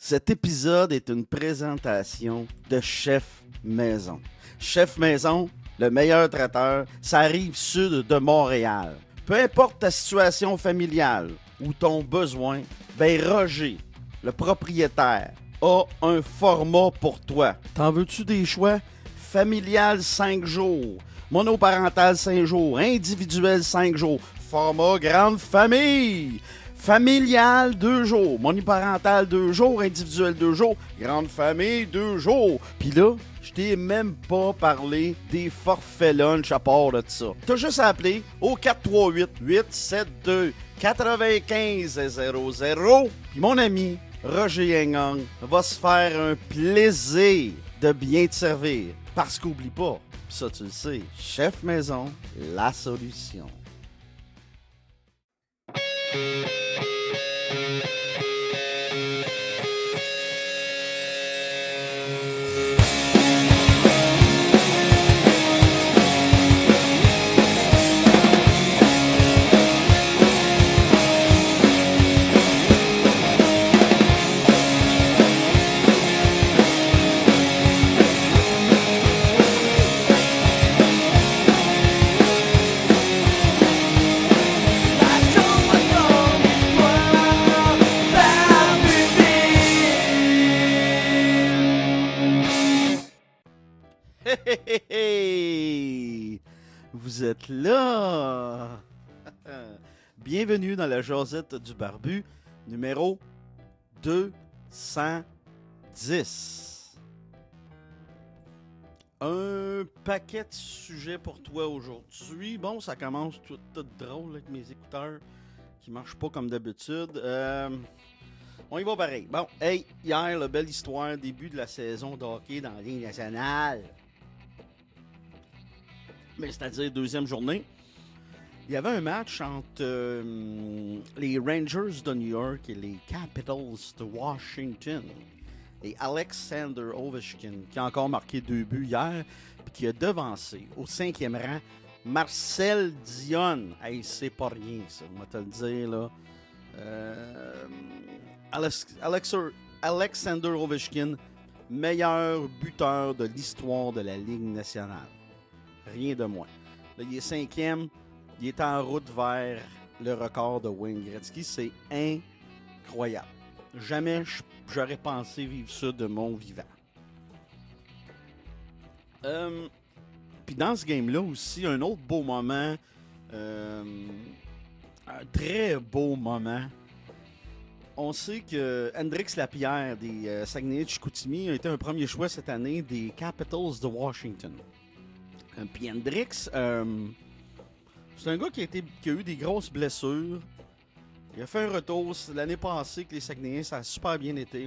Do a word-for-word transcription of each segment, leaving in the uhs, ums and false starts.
Cet épisode est une présentation de Chef Maison. Chef Maison, le meilleur traiteur, ça arrive sud de Montréal. Peu importe ta situation familiale ou ton besoin, ben Roger, le propriétaire, a un format pour toi. T'en veux-tu des choix? Familial cinq jours, monoparental cinq jours, individuel cinq jours, format grande famille. Familial, deux jours. Monoparental, deux jours. Individuel, deux jours. Grande famille, deux jours. Puis là, je t'ai même pas parlé des forfaits lunch à part de ça. T'as juste à appeler au quatre trois huit, huit sept deux, quatre cinq zéro zéro. Puis mon ami Roger Yengang va se faire un plaisir de bien te servir. Parce qu'oublie pas, pis ça tu le sais, Chef Maison, la solution. Hey, hey, hey! Vous êtes là! Bienvenue dans la Josette du Barbu, numéro deux cent dix. Un paquet de sujets pour toi aujourd'hui. Bon, ça commence tout, tout drôle avec mes écouteurs qui marchent pas comme d'habitude. Euh, on y va pareil. Bon, hey, hier, la belle histoire, début de la saison de hockey dans la Ligue nationale. Mais c'est-à-dire deuxième journée, il y avait un match entre euh, les Rangers de New York et les Capitals de Washington. Et Alexander Ovechkin, qui a encore marqué deux buts hier, puis qui a devancé au cinquième rang Marcel Dionne. Hey, c'est pas rien, ça, on va te le dire, là. Euh, Alex, Alex, Alexander Ovechkin, meilleur buteur de l'histoire de la Ligue nationale. Rien de moins. Là, il est cinquième. Il est en route vers le record de Wayne Gretzky. C'est incroyable. Jamais j'aurais pensé vivre ça de mon vivant. Euh, Puis dans ce game-là aussi, un autre beau moment. Euh, un très beau moment. On sait que Hendrix Lapierre des euh, Saguenay de Chicoutimi a été un premier choix cette année des Capitals de Washington. Euh, Puis Hendrix, euh, c'est un gars qui a, été, qui a eu des grosses blessures. Il a fait un retour l'année passée que les Saguenayens, ça a super bien été.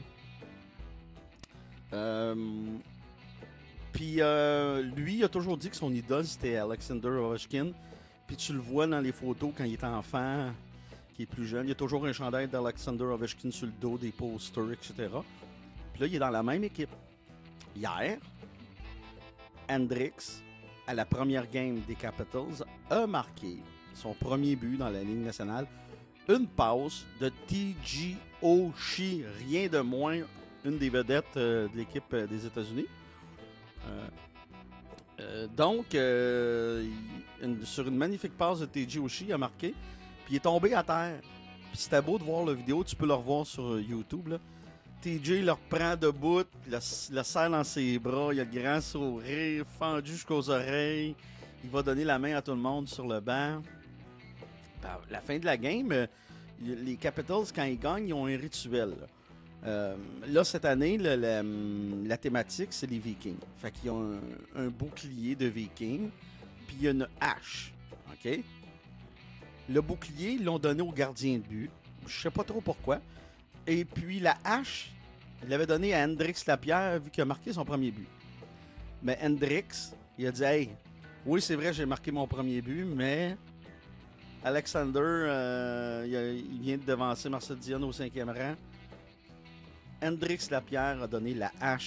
Euh, Puis euh, lui, il a toujours dit que son idole, c'était Alexander Ovechkin. Puis tu le vois dans les photos quand il est enfant, qui est plus jeune. Il y a toujours un chandail d'Alexander Ovechkin sur le dos, des posters, et cetera. Puis là, il est dans la même équipe. Hier, Hendrix, à la première game des Capitals, a marqué son premier but dans la Ligue nationale. Une passe de T J Oshie, rien de moins, une des vedettes euh, de l'équipe euh, des États-Unis. Euh, euh, donc, euh, une, sur une magnifique passe de T J Oshie, il a marqué, puis il est tombé à terre. Puis c'était beau de voir la vidéo, tu peux le revoir sur YouTube, là. T J le reprend debout, le, le serre dans ses bras, il a le grand sourire, fendu jusqu'aux oreilles. Il va donner la main à tout le monde sur le banc. À la fin de la game, les Capitals, quand ils gagnent, ils ont un rituel. Là, euh, là cette année, le, la, la thématique, c'est les Vikings. Fait qu'ils ont un, un bouclier de Vikings, puis il y a une hache. OK? Le bouclier, ils l'ont donné au gardien de but. Je sais pas trop pourquoi. Et puis la hache, il l'avait donné à Hendrix Lapierre vu qu'il a marqué son premier but. Mais Hendrix, il a dit « Hey, oui, c'est vrai, j'ai marqué mon premier but, mais Alexander, euh, il, a, il vient de devancer Marcel Dionne au cinquième rang. Hendrix Lapierre a donné la hache. »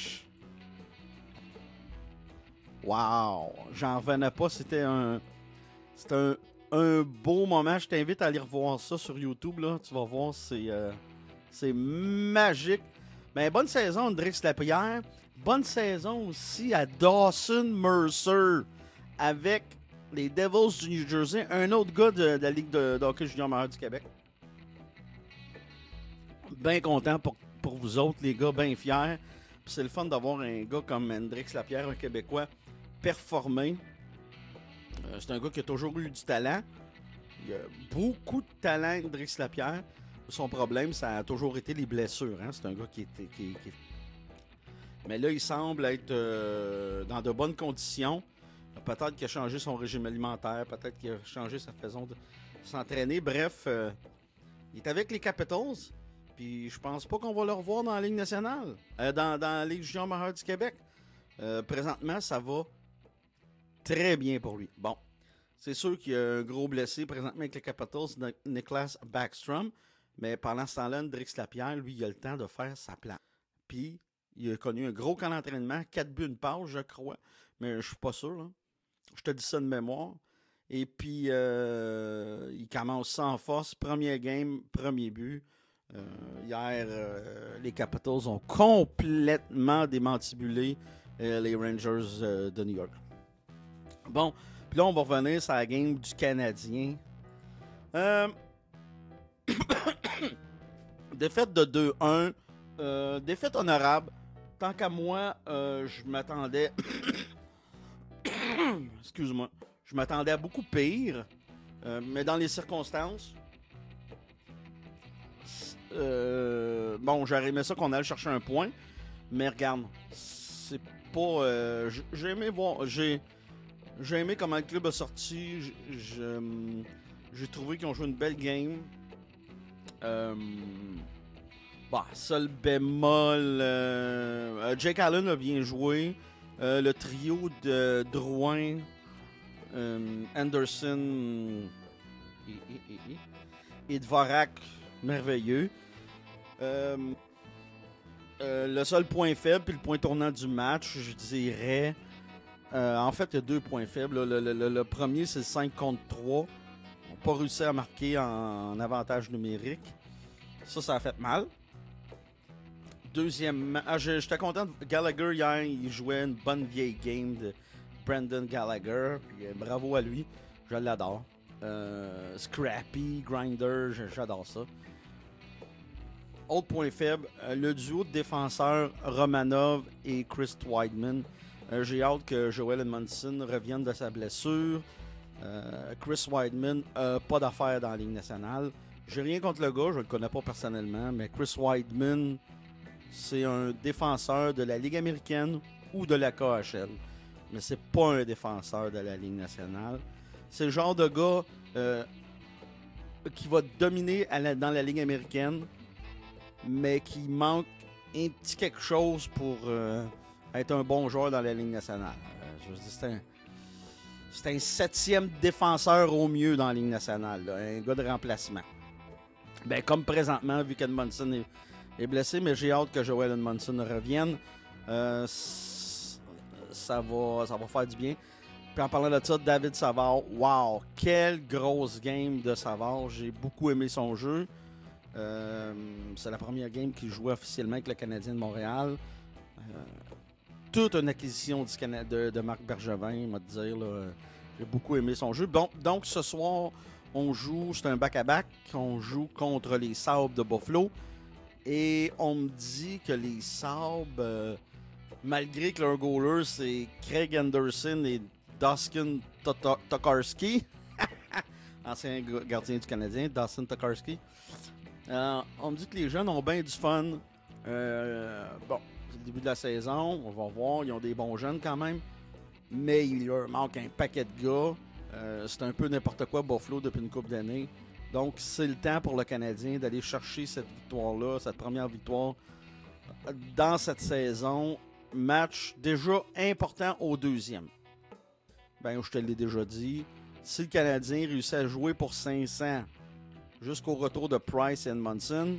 Wow! J'en revenais pas, c'était un... C'était un, un beau moment. Je t'invite à aller revoir ça sur YouTube, là. Tu vas voir, c'est... Euh, C'est magique. Ben, bonne saison, Andrix Lapierre. Bonne saison aussi à Dawson Mercer avec les Devils du New Jersey, un autre gars de, de la Ligue de, de hockey junior majeur du Québec. Bien content pour, pour vous autres, les gars, bien fiers. Puis c'est le fun d'avoir un gars comme Andrix Lapierre, un Québécois, performé. Euh, c'est un gars qui a toujours eu du talent. Il a beaucoup de talent, Andrix Lapierre. Son problème, ça a toujours été les blessures. Hein? C'est un gars qui était... Qui, qui... Mais là, il semble être euh, dans de bonnes conditions. Peut-être qu'il a changé son régime alimentaire. Peut-être qu'il a changé sa façon de s'entraîner. Bref, euh, il est avec les Capitals. Puis je pense pas qu'on va le revoir dans la Ligue nationale. Euh, dans, dans la Ligue junior majeure du Québec. Euh, présentement, ça va très bien pour lui. Bon, c'est sûr qu'il y a un gros blessé présentement avec les Capitals, Niklas Backstrom. Mais pendant ce temps-là, Andrix Lapierre, lui, il a le temps de faire sa plan. Puis, il a connu un gros camp d'entraînement, quatre buts, une passe, je crois. Mais je suis pas sûr, là. Je te dis ça de mémoire. Et puis, euh, il commence ça en force. Premier game, premier but. Euh, hier, euh, les Capitals ont complètement démantibulé euh, les Rangers euh, de New York. Bon, puis là, on va revenir sur la game du Canadien. Euh... Défaite de deux un. Euh, défaite honorable. Tant qu'à moi, euh, je m'attendais... Excuse-moi. Je m'attendais à beaucoup pire. Euh, mais dans les circonstances... Euh, bon, j'aurais aimé ça qu'on aille chercher un point. Mais regarde, c'est pas... Euh, j'ai aimé voir... J'ai, j'ai aimé comment le club a sorti. J'ai, j'ai, j'ai trouvé qu'ils ont joué une belle game. Euh, bah, seul bémol, euh, Jake Allen a bien joué. Euh, le trio de Drouin, euh, Anderson et, et, et, et Dvorak, merveilleux. Euh, euh, le seul point faible, puis le point tournant du match, je dirais... Euh, en fait, il y a deux points faibles. Le, le, le, le premier, c'est le cinq contre trois. On n'a pas réussi à marquer en, en avantage numérique. Ça, ça a fait mal. Deuxièmement, ah, j'étais content de Gallagher hier, il jouait une bonne vieille game de Brendan Gallagher. Puis, euh, bravo à lui, je l'adore. Euh, Scrappy, Grinder, j'adore ça. Autre point faible, euh, le duo de défenseurs Romanov et Chris Wideman. Euh, j'ai hâte que Joel Edmondson revienne de sa blessure. Euh, Chris Wideman n'a pas d'affaires dans la Ligue nationale. J'ai rien contre le gars, je le connais pas personnellement, mais Chris Wideman, c'est un défenseur de la Ligue américaine ou de la K H L. Mais c'est pas un défenseur de la Ligue nationale. C'est le genre de gars euh, qui va dominer à la, dans la Ligue américaine, mais qui manque un petit quelque chose pour euh, être un bon joueur dans la Ligue nationale. Euh, je veux dire, c'est un, c'est un septième défenseur au mieux dans la Ligue nationale, là, un gars de remplacement. Ben, comme présentement, vu qu'Edmondson est, est blessé, mais j'ai hâte que Joel Edmondson revienne. Euh, ça, va, ça va faire du bien. Puis en parlant de ça, David Savard, wow, quelle grosse game de Savard. J'ai beaucoup aimé son jeu. Euh, c'est la première game qu'il jouait officiellement avec le Canadien de Montréal. Euh, toute une acquisition du Cana- de, de Marc Bergevin, il m'a dire. Là, j'ai beaucoup aimé son jeu. Bon, donc ce soir, on joue, c'est un back-à-back, on joue contre les Sabres de Buffalo. Et on me dit que les Sabres, euh, malgré que leur goaler, c'est Craig Anderson et Dustin Tokarski, ancien gardien du Canadien, Dustin Tokarski. Euh, on me dit que les jeunes ont bien du fun. Euh, bon, c'est le début de la saison, on va voir, ils ont des bons jeunes quand même. Mais il leur manque un paquet de gars. Euh, c'est un peu n'importe quoi Buffalo depuis une couple d'années. Donc, c'est le temps pour le Canadien d'aller chercher cette victoire-là, cette première victoire dans cette saison. Match déjà important au deuxième. Ben, je te l'ai déjà dit. Si le Canadien réussit à jouer pour cinq cents jusqu'au retour de Price et Edmondson,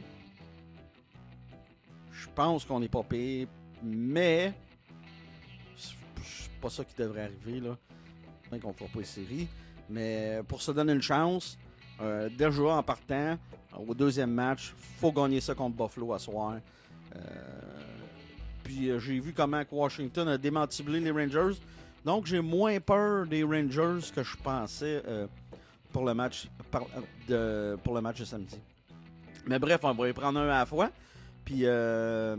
je pense qu'on n'est pas pire. Mais, c'est pas ça qui devrait arriver, là. Peut-être qu'on ne fera pas les séries. Mais pour se donner une chance, euh, déjà en partant, au deuxième match, il faut gagner ça contre Buffalo à soir. Euh, puis euh, j'ai vu comment Washington a démantelé les Rangers. Donc j'ai moins peur des Rangers que je pensais euh, pour le match par, de, pour le match de samedi. Mais bref, on va y prendre un à la fois. Puis euh,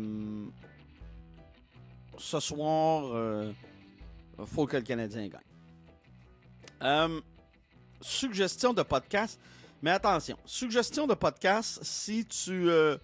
ce soir, il euh, faut que le Canadien gagne. Euh, suggestion de podcast. Mais attention, suggestion de podcast si tu euh,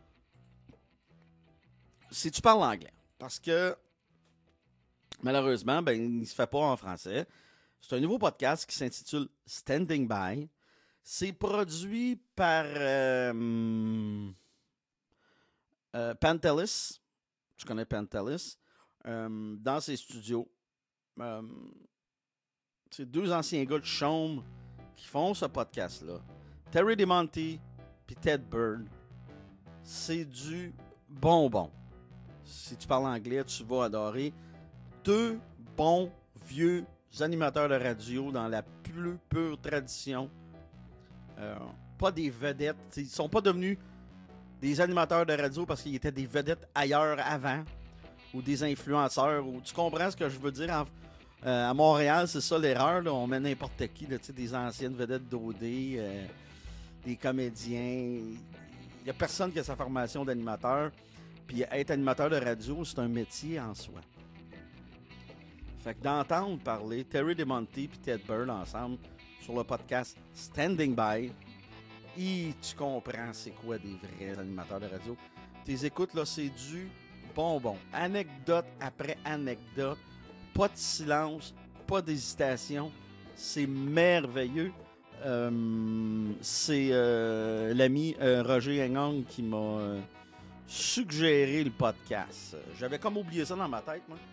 si tu parles anglais. Parce que malheureusement, ben, il ne se fait pas en français. C'est un nouveau podcast qui s'intitule Standing By. C'est produit par euh, euh, Pantelis. Tu connais Pantelis. Euh, dans ses studios. Euh, c'est deux anciens gars de Chaume qui font ce podcast-là. Terry DeMonte et Ted Bird. C'est du bonbon. Si tu parles anglais, tu vas adorer. Deux bons vieux animateurs de radio dans la plus pure tradition. Euh, pas des vedettes. Ils sont pas devenus des animateurs de radio parce qu'ils étaient des vedettes ailleurs avant. Ou des influenceurs. Ou, tu comprends ce que je veux dire? En, euh, à Montréal, c'est ça l'erreur. Là. On met n'importe qui. Là, des anciennes vedettes d'O D. Euh, des comédiens. Il n'y a personne qui a sa formation d'animateur. Puis être animateur de radio, c'est un métier en soi. Fait que d'entendre parler Terry DeMonte et Ted Bird ensemble sur le podcast Standing By, et tu comprends c'est quoi des vrais animateurs de radio. Tes écoutes, là, c'est du bonbon. Anecdote après anecdote. Pas de silence, pas d'hésitation. C'est merveilleux. Euh, c'est euh, l'ami euh, Roger Hengong qui m'a euh, suggéré le podcast. J'avais comme oublié ça dans ma tête, moi.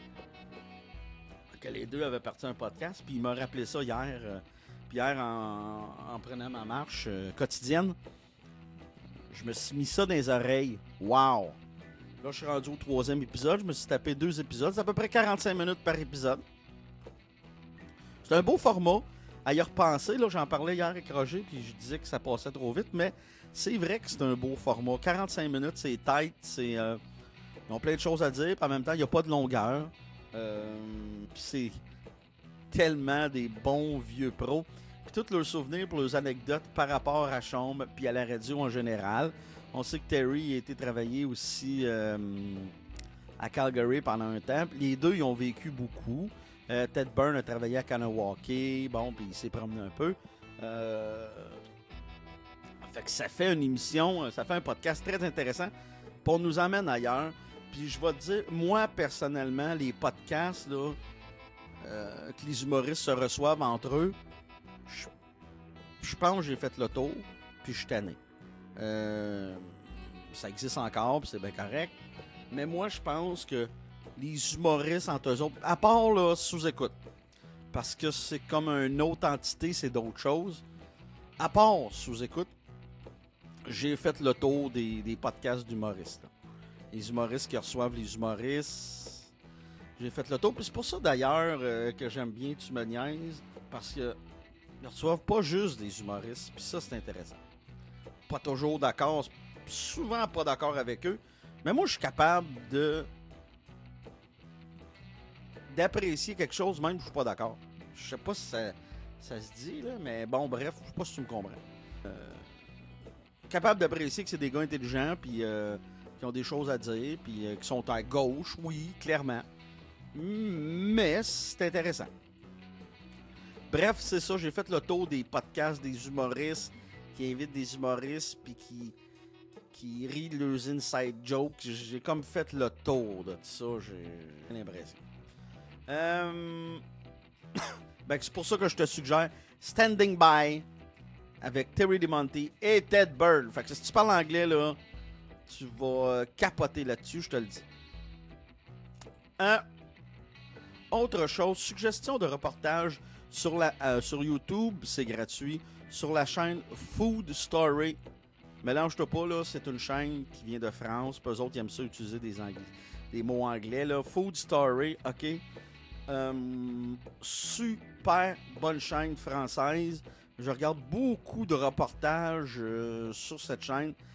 Que les deux avaient parti un podcast, puis il m'a rappelé ça hier. Euh, puis hier, en, en prenant ma marche euh, quotidienne, je me suis mis ça dans les oreilles. Wow! Là, je suis rendu au troisième épisode. Je me suis tapé deux épisodes. C'est à peu près quarante-cinq minutes par épisode. C'est un beau format. À y repenser, là, j'en parlais hier avec Roger, puis je disais que ça passait trop vite, mais c'est vrai que c'est un beau format. quarante-cinq minutes, c'est tight, c'est, euh, ils ont plein de choses à dire, puis en même temps, il n'y a pas de longueur. Euh, puis c'est tellement des bons vieux pros. Puis tous leurs souvenirs pour leurs anecdotes par rapport à Chaume, puis à la radio en général. On sait que Terry a été travaillé aussi euh, à Calgary pendant un temps. Puis les deux, ils ont vécu beaucoup. Euh, Ted Bird a travaillé à Kanawake, bon, puis il s'est promené un peu. Euh, fait que ça fait une émission, ça fait un podcast très intéressant. Puis on nous emmène ailleurs. Puis je vais te dire, moi, personnellement, les podcasts, là, euh, que les humoristes se reçoivent entre eux, je, je pense que j'ai fait le tour, puis je suis tanné. Euh, ça existe encore, puis c'est bien correct. Mais moi, je pense que les humoristes entre eux autres, à part là, sous-écoute, parce que c'est comme une autre entité, c'est d'autres choses. À part sous-écoute, j'ai fait le tour des, des podcasts d'humoristes. Là. Les humoristes qui reçoivent les humoristes, j'ai fait le tour. Puis c'est pour ça d'ailleurs euh, que j'aime bien Tu me niaises, parce que ils reçoivent pas juste des humoristes, puis ça c'est intéressant. Pas toujours d'accord, souvent pas d'accord avec eux, mais moi je suis capable de d'apprécier quelque chose même si je suis pas d'accord. Je sais pas si ça, ça se dit, là, mais bon, bref, je sais pas si tu me comprends. Euh, capable d'apprécier que c'est des gars intelligents, puis euh, qui ont des choses à dire, puis euh, qui sont à gauche, oui, clairement. Mais c'est intéressant. Bref, c'est ça, j'ai fait le tour des podcasts des humoristes, qui invitent des humoristes, puis qui, qui rient de leurs inside jokes. J'ai comme fait le tour de tout ça, j'ai l'impression. Euh... ben, c'est pour ça que je te suggère Standing By avec Terry DeMonte et Ted Bird. Fait que si tu parles anglais, là, tu vas capoter là-dessus, je te le dis. Euh... Autre chose, suggestion de reportage sur, la, euh, sur YouTube, c'est gratuit, sur la chaîne Food Story. Mélange-toi pas, là, c'est une chaîne qui vient de France, puis eux autres, ils aiment ça utiliser des, anglais, des mots anglais, là. Food Story, OK? Euh, super bonne chaîne française. Je regarde beaucoup de reportages euh, sur cette chaîne.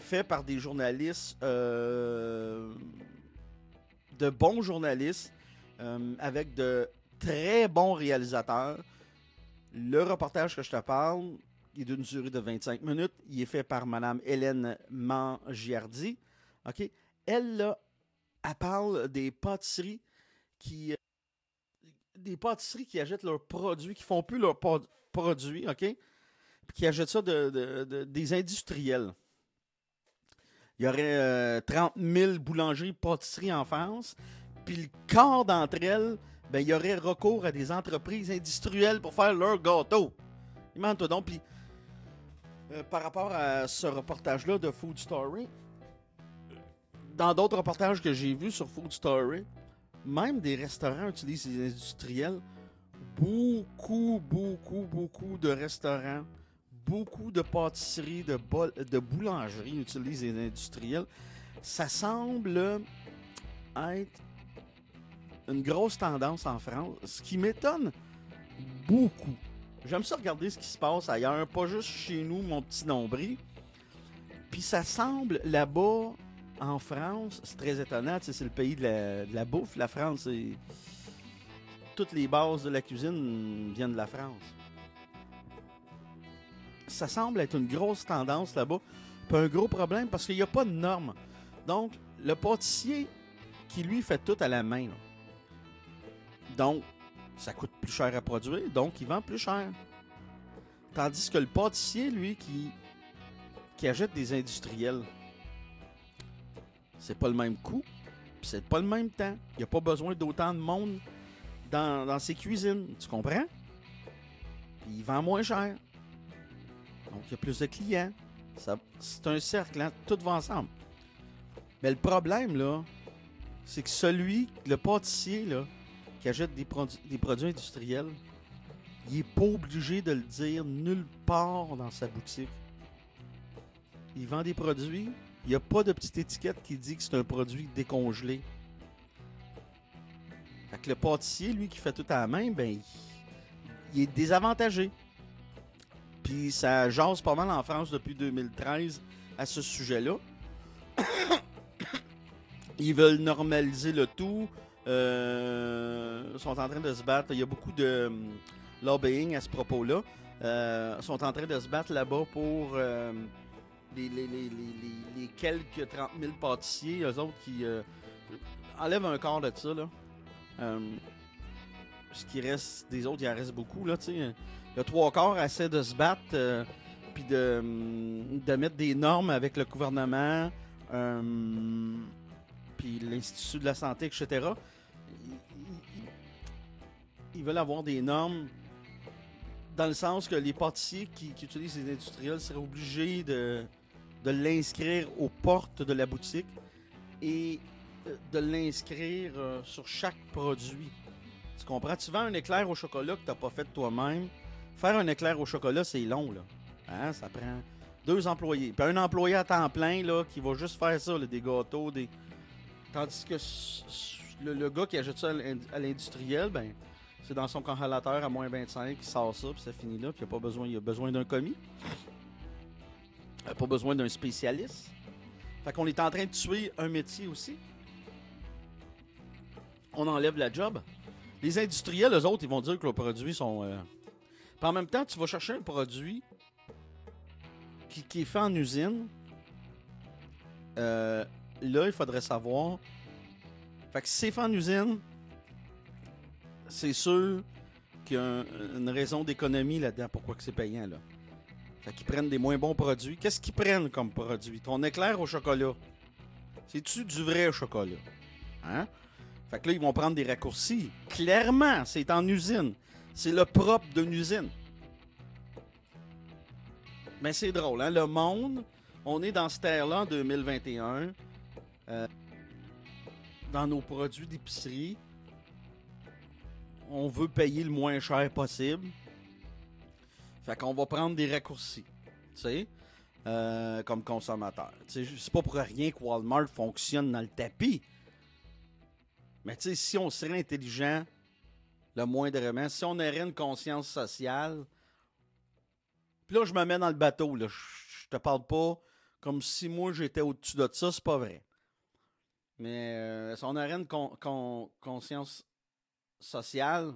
fait par des journalistes, euh, de bons journalistes, euh, avec de très bons réalisateurs. Le reportage que je te parle, il est d'une durée de vingt-cinq minutes. Il est fait par Mme Hélène Mangiardi. OK? Elle, là, elle parle des pâtisseries qui... des pâtisseries qui achètent leurs produits, qui font plus leurs po- produits, OK? Puis qui achètent ça de, de- de- des industriels. Il y aurait euh, trente mille boulangeries, pâtisseries en France. Puis le quart d'entre elles, ben, il y aurait recours à des entreprises industrielles pour faire leurs gâteaux. Imagine-toi donc. Puis euh, par rapport à ce reportage-là de Food Story, dans d'autres reportages que j'ai vus sur Food Story, même des restaurants utilisent les industriels. Beaucoup, beaucoup, beaucoup de restaurants, beaucoup de pâtisseries, de, bol- de boulangeries utilisent les industriels. Ça semble être une grosse tendance en France, ce qui m'étonne beaucoup. J'aime ça regarder ce qui se passe ailleurs, pas juste chez nous, mon petit nombril. Puis ça semble là-bas, en France, c'est très étonnant, tu sais, c'est le pays de la, de la bouffe. La France, c'est... toutes les bases de la cuisine viennent de la France. Ça semble être une grosse tendance là-bas, puis un gros problème parce qu'il n'y a pas de normes. Donc, le pâtissier qui, lui, fait tout à la main, là. Donc, ça coûte plus cher à produire, donc il vend plus cher. Tandis que le pâtissier, lui, qui, qui achète des industriels, c'est pas le même coût, puis c'est pas le même temps. Il n'y a pas besoin d'autant de monde dans, dans ses cuisines, tu comprends? Puis il vend moins cher. Donc, il y a plus de clients. Ça, c'est un cercle, hein? Tout va ensemble. Mais le problème, là, c'est que celui, le pâtissier, là, qui achète des, produ- des produits industriels, il n'est pas obligé de le dire nulle part dans sa boutique. Il vend des produits, il n'y a pas de petite étiquette qui dit que c'est un produit décongelé. Fait que le pâtissier, lui, qui fait tout à la main, ben, il, il est désavantagé. Puis ça jase pas mal en France depuis deux mille treize à ce sujet-là. Ils veulent normaliser le tout. Euh, sont en train de se battre. Il y a beaucoup de um, lobbying à ce propos-là. Euh, sont en train de se battre là-bas pour euh, les, les, les, les, les quelques trente mille pâtissiers, eux autres qui euh, enlèvent un quart de ça. Là. Euh, ce qui reste des autres, il en reste beaucoup. Là, le trois quarts essaie de se battre euh, puis de, de mettre des normes avec le gouvernement. Euh, puis l'Institut de la santé, et cetera. Ils, ils, ils veulent avoir des normes dans le sens que les pâtissiers qui, qui utilisent les industriels seraient obligés de, de l'inscrire aux portes de la boutique et de l'inscrire euh, sur chaque produit. Tu comprends? Tu vends un éclair au chocolat que tu n'as pas fait toi-même. Faire un éclair au chocolat, c'est long, là. Hein? Ça prend deux employés. Puis un employé à temps plein là, qui va juste faire ça, là, des gâteaux, des... Tandis que le, le gars qui achète ça à l'industriel, ben, c'est dans son congélateur à moins vingt-cinq, il sort ça, puis ça finit là, puis il a pas besoin, il a besoin d'un commis. Il n'a pas besoin d'un spécialiste. Fait qu'on est en train de tuer un métier aussi. On enlève la job. Les industriels, eux autres, ils vont dire que leurs produits sont... Euh... Puis en même temps, tu vas chercher un produit qui, qui est fait en usine. Euh... Là, il faudrait savoir. Fait que si c'est fait en usine, c'est sûr qu'il y a un, une raison d'économie là-dedans. Pourquoi que c'est payant, là? Fait qu'ils prennent des moins bons produits. Qu'est-ce qu'ils prennent comme produit? Ton éclair au chocolat. C'est-tu du vrai chocolat? Hein? Fait que là, ils vont prendre des raccourcis. Clairement, c'est en usine. C'est le propre d'une usine. Mais c'est drôle, hein? Le monde, on est dans cette ère-là en deux mille vingt et un. Euh, dans nos produits d'épicerie, on veut payer le moins cher possible. Fait qu'on va prendre des raccourcis, tu sais, euh, comme consommateur. Tu sais, c'est pas pour rien que Walmart fonctionne dans le tapis. Mais tu sais, si on serait intelligent, le moindrement, si on aurait une conscience sociale, puis là, je me mets dans le bateau, là, je te parle pas comme si moi j'étais au-dessus de ça, c'est pas vrai. Mais euh, si on aurait une con- con- conscience sociale,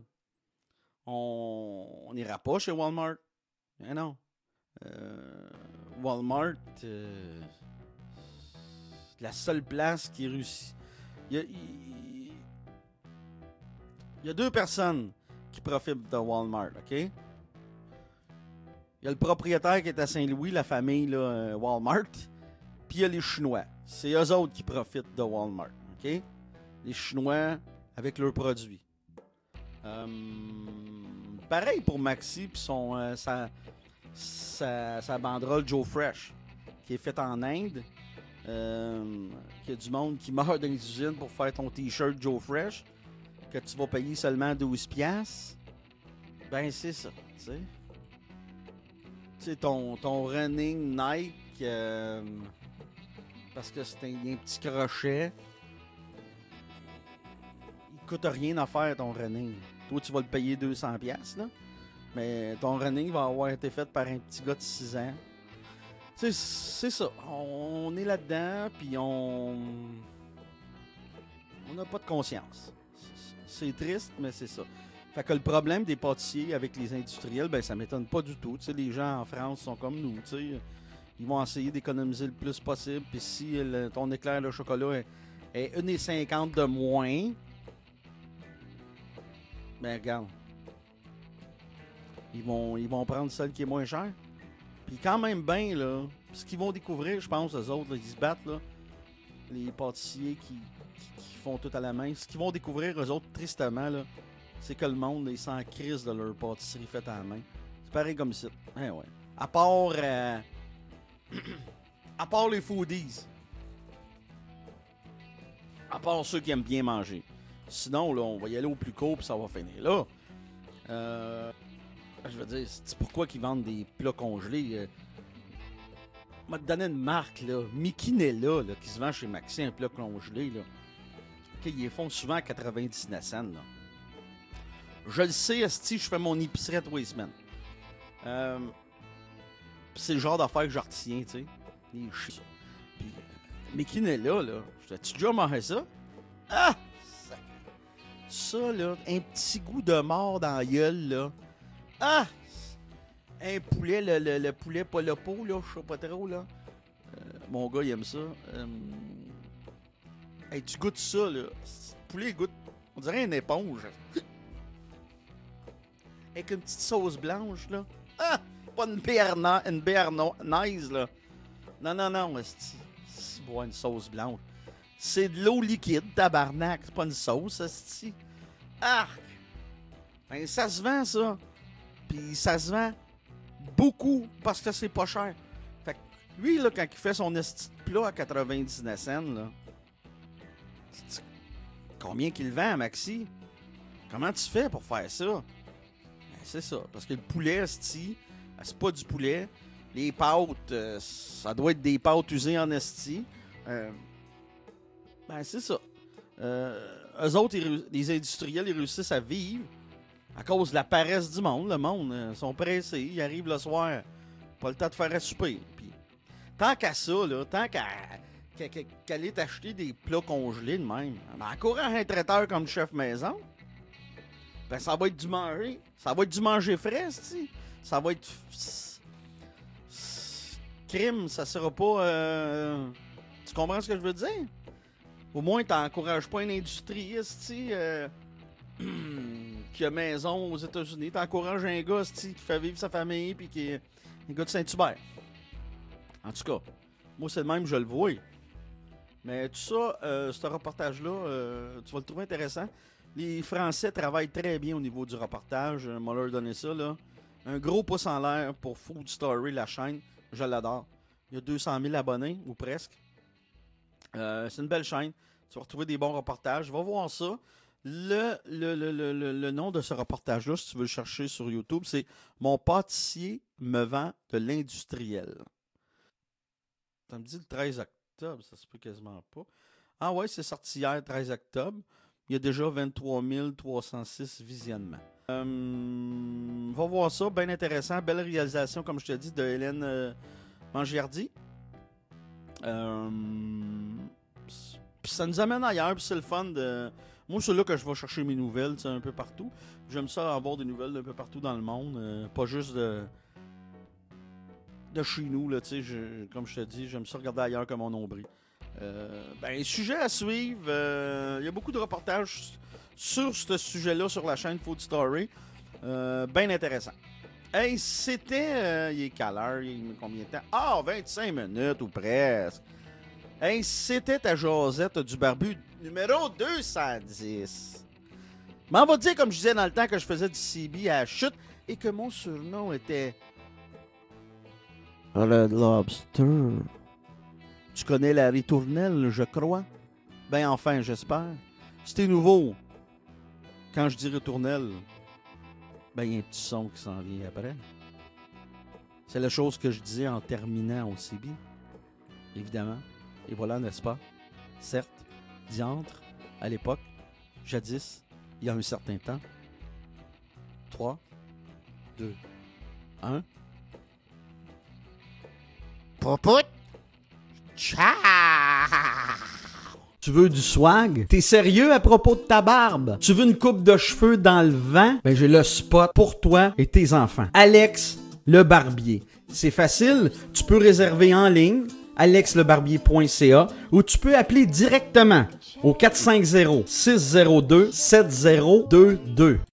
on n'ira pas chez Walmart. Mais non. Euh, Walmart, euh, c'est la seule place qui réussit. Il y a, il- il y a deux personnes qui profitent de Walmart, OK? Il y a le propriétaire qui est à Saint-Louis, la famille là, euh, Walmart, puis il y a les Chinois. C'est eux autres qui profitent de Walmart, OK? Les Chinois avec leurs produits. Euh, pareil pour Maxi puis son euh, sa, sa, sa banderole Joe Fresh, qui est faite en Inde. Euh, qu'il y a du monde qui meurt dans les usines pour faire ton t-shirt Joe Fresh, que tu vas payer seulement douze piastres. Ben c'est ça, tu sais. Tu sais, ton, ton running Nike, euh, parce que c'est un, un petit crochet, il coûte rien à faire ton running. Toi, tu vas le payer deux cents piastres, là. Mais ton running va avoir été fait par un petit gars de six ans. Tu sais, c'est ça. On est là-dedans, puis on... On n'a pas de conscience. C'est triste, mais c'est ça. Fait que le problème des pâtissiers avec les industriels, ben ça m'étonne pas du tout. Tu sais, les gens en France sont comme nous, tu sais. Ils vont essayer d'économiser le plus possible. Puis si le, ton éclair de chocolat est, est un euro cinquante de moins, ben regarde. Ils vont, ils vont prendre celle qui est moins chère. Puis quand même bien, là, ce qu'ils vont découvrir, je pense, eux autres, là, ils se battent, là, les pâtissiers qui, qui, qui font tout à la main, ce qu'ils vont découvrir, eux autres, tristement, là, c'est que le monde, ils s'en crissent de leur pâtisserie faite à la main. C'est pareil comme ça. Eh ouais. À part... Euh, à part les foodies. À part ceux qui aiment bien manger. Sinon, là, on va y aller au plus court, puis ça va finir là. Euh... Je veux dire, c'est pourquoi ils vendent des plats congelés. Euh, on m'a donné une marque, là, Mikinella, là, qui se vend chez Maxi, un plat congelé, là. Okay, ils les font souvent à quatre-vingt-dix-neuf cents, là. Je le sais, esti, je fais mon épicerie à tous les semaines. Euh, c'est le genre d'affaires que je retiens, tu sais. Les chiens. Puis, Mikinella, là, j'ai-tu déjà mangé ça? Ah! Ça, là, un petit goût de mort dans la gueule, là. Ah! Un poulet, le, le, le poulet pas le pot, là, je sais pas trop, là. Euh, mon gars, il aime ça. Euh... Hey, tu goûtes ça, là. Ce poulet, il goûte, on dirait une éponge. Avec une petite sauce blanche, là. Ah! Pas une béarnaise, une béarnaise, là. Non, non, non, c'est c'est boire une sauce blanche. C'est de l'eau liquide, tabarnak. C'est pas une sauce, c'est ah! Ben, ça se vend, ça. Puis ça se vend beaucoup parce que c'est pas cher. Fait que lui, là, quand il fait son esti de plat à quatre-vingt-dix-neuf cents, là, combien qu'il vend, Maxi? Comment tu fais pour faire ça? Ben, c'est ça. Parce que le poulet, esti, c'est pas du poulet. Les pâtes, euh, ça doit être des pâtes usées en esti. Euh, ben, c'est ça. Euh, eux autres, ils, les industriels, ils réussissent à vivre à cause de la paresse du monde. Le monde, euh, sont pressés. Ils arrivent le soir, pas le temps de faire à souper. Puis, tant qu'à ça, là, tant qu'à qu'à, qu'à, qu'à aller t'acheter des plats congelés de même, ben, en courant un traiteur comme chef maison, ben, ça va être du manger. Ça va être du manger frais, c'ti. Ça va être... Crime, ça sera pas... Euh... Tu comprends ce que je veux dire? Au moins, t'encourages pas une industrie, c'ti, euh... qui a maison aux États-Unis. T'encourages un gars, c'ti, qui fait vivre sa famille, puis qui est un gars de Saint-Hubert. En tout cas, moi, c'est le même, je le vois. Mais tout ça, euh, ce reportage-là, euh, tu vas le trouver intéressant. Les Français travaillent très bien au niveau du reportage. On m'a leur donné ça, là. Un gros pouce en l'air pour Food Story, la chaîne. Je l'adore. Il y a deux cent mille abonnés, ou presque. Euh, c'est une belle chaîne. Tu vas retrouver des bons reportages. Va voir ça. Le, le, le, le, le, le nom de ce reportage-là, si tu veux le chercher sur YouTube, c'est « Mon pâtissier me vend de l'industriel ». Ça me dit le treize octobre, ça se peut quasiment pas. Ah ouais, c'est sorti hier, treize octobre. Il y a déjà vingt-trois mille trois cent six visionnements. Euh, va voir ça, bien intéressant. Belle réalisation, comme je te dis, de Hélène euh, Mangiardi. Euh, Puis ça nous amène ailleurs, puis c'est le fun de... Moi, c'est là que je vais chercher mes nouvelles, un peu partout. J'aime ça avoir des nouvelles d'un peu partout dans le monde, euh, pas juste de... de chez nous, là, tu sais, comme je te dis, j'aime ça regarder ailleurs que mon nombril. Euh, ben, sujet à suivre, il euh, y a beaucoup de reportages sur ce sujet-là sur la chaîne Food Story. Euh, bien intéressant. Hey, c'était... Euh, il est quelle heure? Il est combien de temps? Ah, vingt-cinq minutes ou presque. Hey, c'était ta Josette du barbu numéro deux cent dix. Mais on va dire, comme je disais dans le temps que je faisais du C B à la chute, et que mon surnom était... Red Lobster. Tu connais la ritournelle, je crois? Ben enfin, j'espère. C'était nouveau. Quand je dis ritournelle, ben il y a un petit son qui s'en vient après. C'est la chose que je disais en terminant au C B. Évidemment. Et voilà, n'est-ce pas? Certes, diantre, à l'époque, jadis, il y a un certain temps. trois, deux, un. Popout! Ciao! Tu veux du swag? T'es sérieux à propos de ta barbe? Tu veux une coupe de cheveux dans le vent? Ben j'ai le spot pour toi et tes enfants. Alex le Barbier. C'est facile, tu peux réserver en ligne, alex le barbier point c a, ou tu peux appeler directement au quatre cinq zéro, six zéro deux, sept zéro deux deux.